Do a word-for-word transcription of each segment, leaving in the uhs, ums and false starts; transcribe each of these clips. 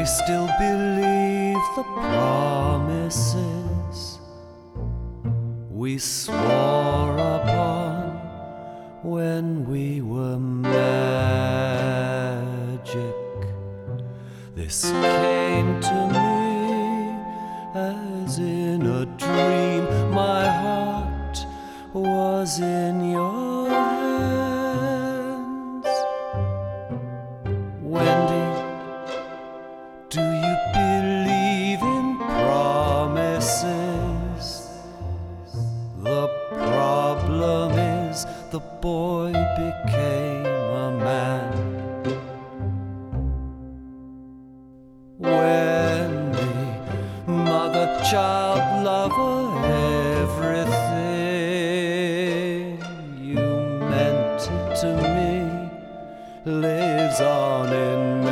I still believe the promises we swore upon when we were magic. This came to me as in a dream. My heart was in your hands. Wendy, do you believe in promises? The problem is the boy became a man. Wendy, mother, child, lover, everything you meant to me lives on in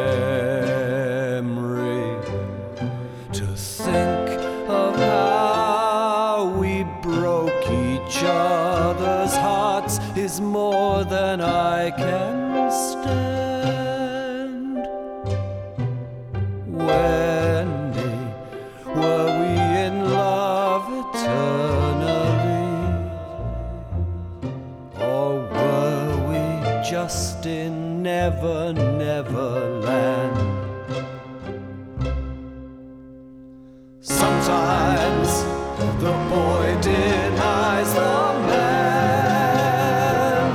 memory. To think of how we broke each other's hearts is more than I can stand. Wendy, were we in love eternally, or were we just in Never Never Land? Sometimes the boy denies the man.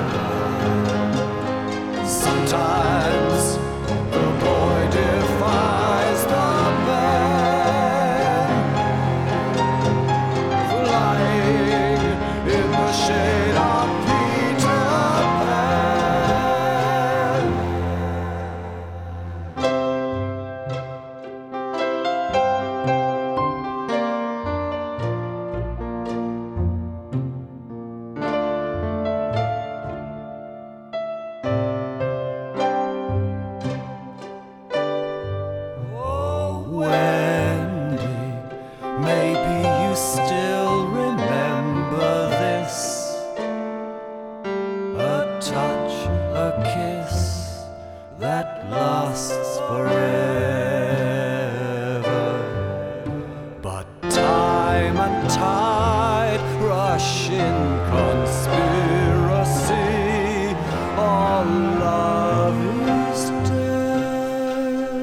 Sometimes the boy defies the man. Flying in the shade of Peter Pan. Wendy, maybe you still remember this. A touch, a kiss that lasts forever. But time and tide rush in conspiracy. All love is dead.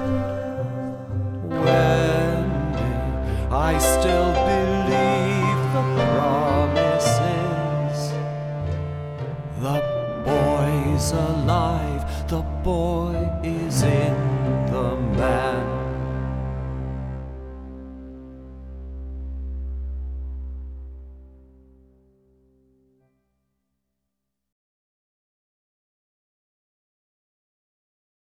Wendy, I still believe the promises. The boy's alive, the boy is in